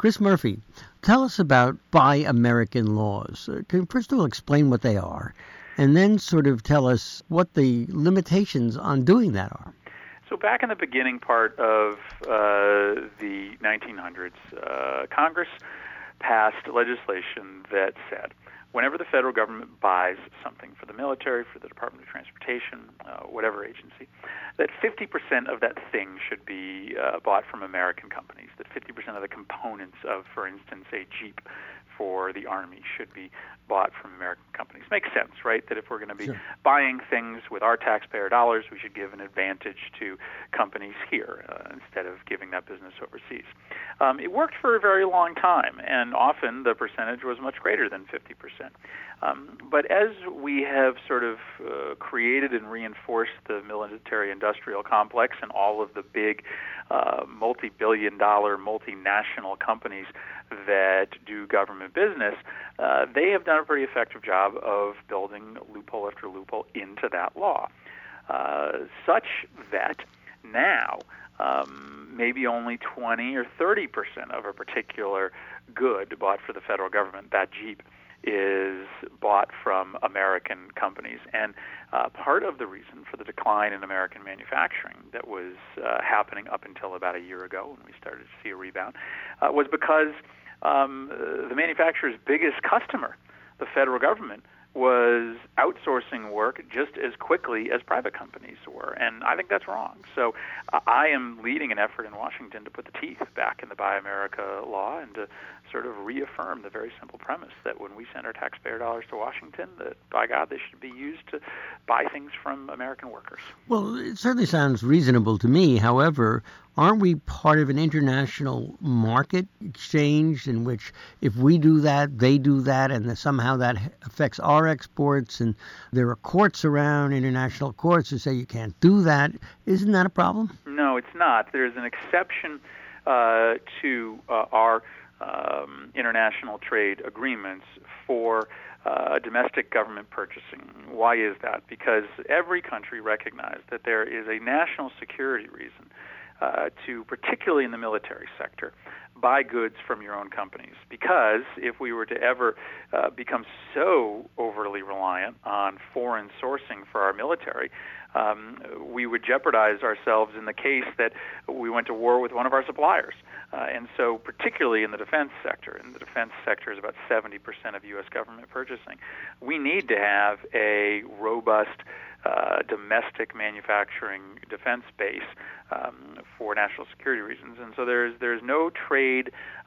Chris Murphy, tell us about Buy American laws. Can you first of all explain what they are, and then sort of tell us what the limitations on doing that are? So back in the beginning part of the 1900s, Congress passed legislation that said whenever the federal government buys something for the military, for the Department of Transportation, whatever agency, that 50% of that thing should be bought from American companies, that 50% of the components of, for instance, a Jeep for the Army should be bought from American companies. Makes sense, right? That if we're going to be buying things with our taxpayer dollars, we should give an advantage to companies here instead of giving that business overseas. It worked for a very long time, and often the percentage was much greater than 50%. But as we have sort of created and reinforced the military-industrial complex and all of the big multi-billion-dollar multinational companies that do government business, they have done a pretty effective job of building loophole after loophole into that law, such that now maybe only 20 or 30% of a particular good bought for the federal government, that Jeep, is bought from American companies. And part of the reason for the decline in American manufacturing that was happening up until about a year ago when we started to see a rebound was because the manufacturer's biggest customer, the federal government, was outsourcing work just as quickly as private companies were, and I think that's wrong. So I am leading an effort in Washington to put the teeth back in the Buy America law and to sort of reaffirm the very simple premise that when we send our taxpayer dollars to Washington, that, by God, they should be used to buy things from American workers. Well, it certainly sounds reasonable to me. However, aren't we part of an international market exchange in which if we do that, they do that, and somehow that affects our exports, and there are courts around, international courts, who say you can't do that? Isn't that a problem? No, it's not. There's an exception to our international trade agreements for domestic government purchasing. Why is that? Because every country recognized that there is a national security reason to, particularly in the military sector, buy goods from your own companies. Because if we were to ever become so overly reliant on foreign sourcing for our military, we would jeopardize ourselves in the case that we went to war with one of our suppliers. And so particularly in the defense sector, and the defense sector is about 70% of U.S. government purchasing, we need to have a robust domestic manufacturing defense base for national security reasons. And so there's no trade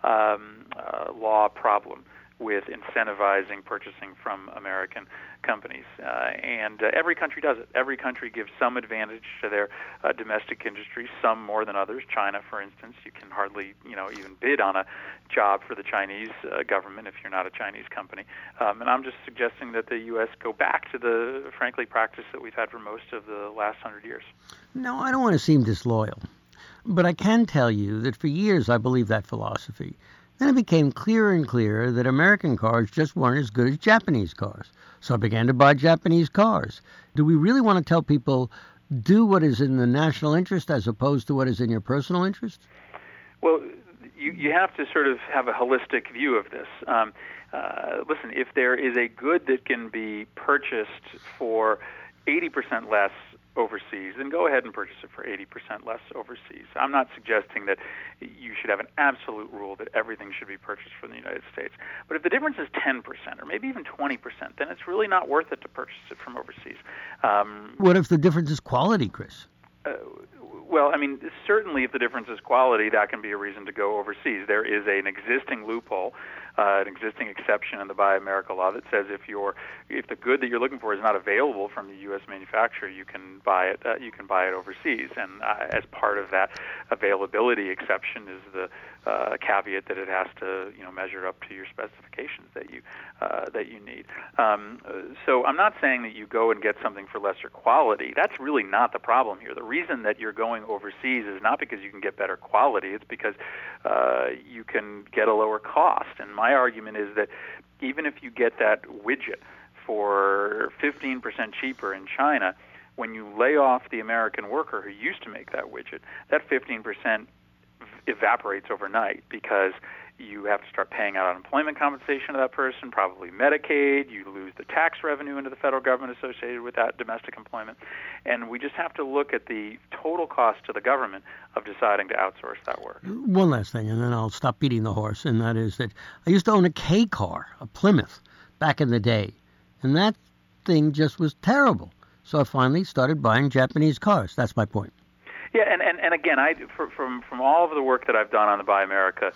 law problem with incentivizing purchasing from American companies. And every country does it. Every country gives some advantage to their domestic industry, some more than others. China, for instance, you can hardly even bid on a job for the Chinese government if you're not a Chinese company. And I'm just suggesting that the U.S. go back to the, frankly, practice that we've had for most of the last 100 years. No, I don't want to seem disloyal, but I can tell you that for years I believed that philosophy. Then it became clearer and clearer that American cars just weren't as good as Japanese cars. So I began to buy Japanese cars. Do we really want to tell people, do what is in the national interest as opposed to what is in your personal interest? Well, you have to sort of have a holistic view of this. Listen, if there is a good that can be purchased for 80% less overseas, then go ahead and purchase it for 80% less overseas. I'm not suggesting that you should have an absolute rule that everything should be purchased from the United States. But if the difference is 10% or maybe even 20%, then it's really not worth it to purchase it from overseas. What if the difference is quality, Chris? Well, I mean, certainly if the difference is quality, that can be a reason to go overseas. There is an existing loophole, an existing exception in the Buy America law that says if the good that you're looking for is not available from the U.S. manufacturer, you can buy it. You can buy it overseas, and as part of that availability exception is the caveat that it has to measure up to your specifications that you need. So I'm not saying that you go and get something for lesser quality. That's really not the problem here. The reason that you're going overseas is not because you can get better quality. It's because you can get a lower cost. And my argument is that even if you get that widget for 15% cheaper in China, when you lay off the American worker who used to make that widget, that 15% evaporates overnight because you have to start paying out unemployment compensation to that person, probably Medicaid. You lose the tax revenue into the federal government associated with that domestic employment. And we just have to look at the total cost to the government of deciding to outsource that work. One last thing, and then I'll stop beating the horse, and that is that I used to own a K car, a Plymouth, back in the day. And that thing just was terrible. So I finally started buying Japanese cars. That's my point. Yeah, and again, from all of the work that I've done on the Buy America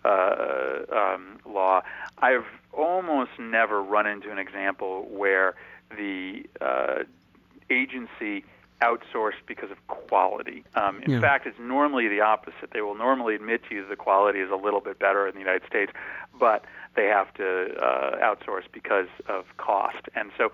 law, I've almost never run into an example where the agency outsourced because of quality. In fact, it's normally the opposite. They will normally admit to you that the quality is a little bit better in the United States, but they have to outsource because of cost. And so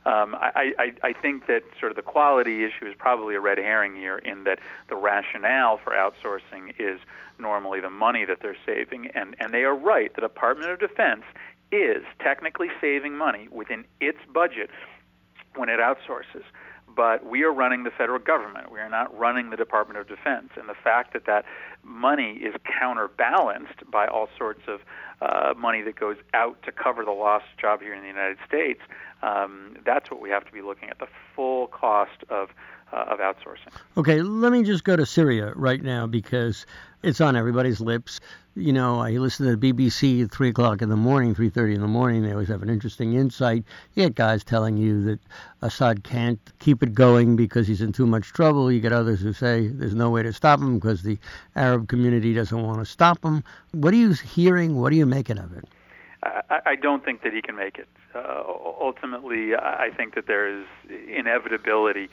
I think that sort of the quality issue is probably a red herring here, in that the rationale for outsourcing is normally the money that they're saving. And they are right. The Department of Defense is technically saving money within its budget when it outsources. But we are running the federal government. We are not running the Department of Defense. And the fact that that money is counterbalanced by all sorts of money that goes out to cover the lost job here in the United States, that's what we have to be looking at, the full cost of outsourcing. Okay, let me just go to Syria right now, because it's on everybody's lips. You know, I listen to the BBC at 3 o'clock in the morning, 3:30 in the morning. They always have an interesting insight. You get guys telling you that Assad can't keep it going because he's in too much trouble. You get others who say there's no way to stop him because the Arab community doesn't want to stop him. What are you hearing? What are you making of it? I don't think that he can make it. Ultimately, I think that there is inevitability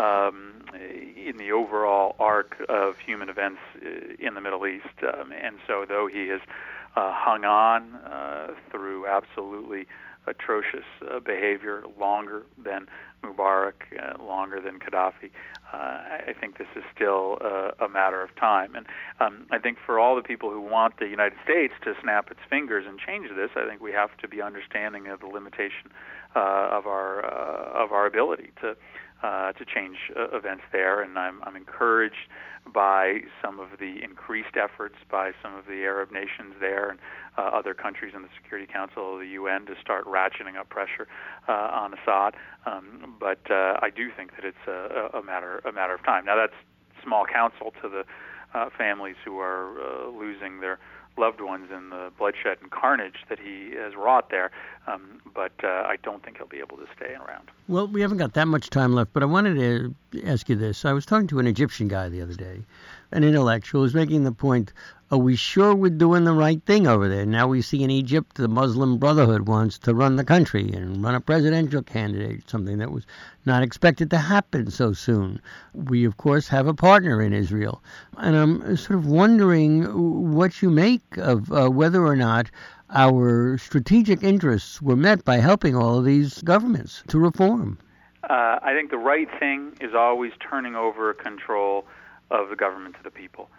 in the overall arc of human events in the Middle East. And so though he has hung on through absolutely atrocious behavior longer than Mubarak, longer than Gaddafi, I think this is still a matter of time. And I think for all the people who want the United States to snap its fingers and change this, I think we have to be understanding of the limitation of our ability to change events there. And I'm encouraged by some of the increased efforts by some of the Arab nations there and other countries in the Security Council of the UN to start ratcheting up pressure on Assad. But I do think that it's a matter of time. Now, that's small counsel to the families who are losing their loved ones in the bloodshed and carnage that he has wrought there, but I don't think he'll be able to stay around. Well, we haven't got that much time left, but I wanted to ask you this. I was talking to an Egyptian guy the other day, an intellectual, who's making the point, are we sure we're doing the right thing over there? Now we see in Egypt the Muslim Brotherhood wants to run the country and run a presidential candidate, something that was not expected to happen so soon. We, of course, have a partner in Israel. And I'm sort of wondering what you make of whether or not our strategic interests were met by helping all of these governments to reform. I think the right thing is always turning over control of the government to the people.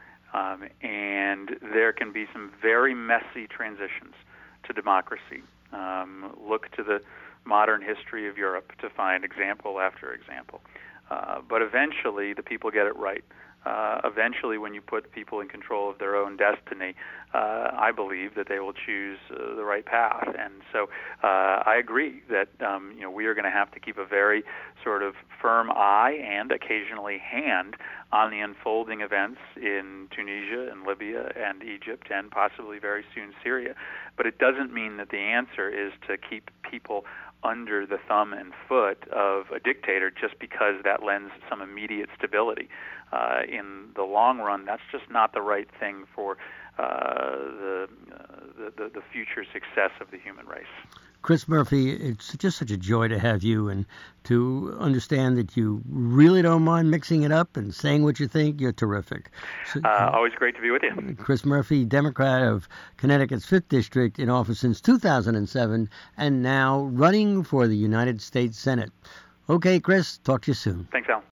And there can be some very messy transitions to democracy. Look to the modern history of Europe to find example after example. But eventually the people get it right. Eventually, when you put people in control of their own destiny, I believe that they will choose the right path. And so I agree that we are going to have to keep a very sort of firm eye and occasionally hand on the unfolding events in Tunisia and Libya and Egypt and possibly very soon Syria. But it doesn't mean that the answer is to keep people under the thumb and foot of a dictator just because that lends some immediate stability. In the long run, that's just not the right thing for the future success of the human race. Chris Murphy, it's just such a joy to have you and to understand that you really don't mind mixing it up and saying what you think. You're terrific. So, always great to be with you. Chris Murphy, Democrat of Connecticut's 5th District, in office since 2007, and now running for the United States Senate. Okay, Chris, talk to you soon. Thanks, Al.